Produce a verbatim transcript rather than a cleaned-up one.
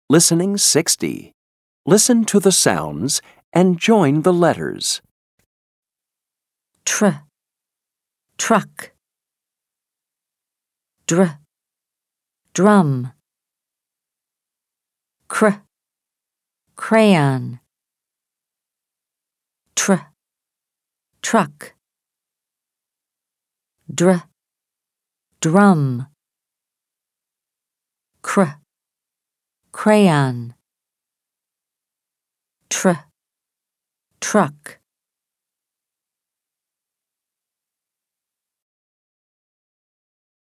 Listening sixty. Listen to the sounds and join the letters. Tr, truck. Dr, drum. Cr, crayon. Tr, truck. Dr, drum. Cr, crayon. Tr, truck.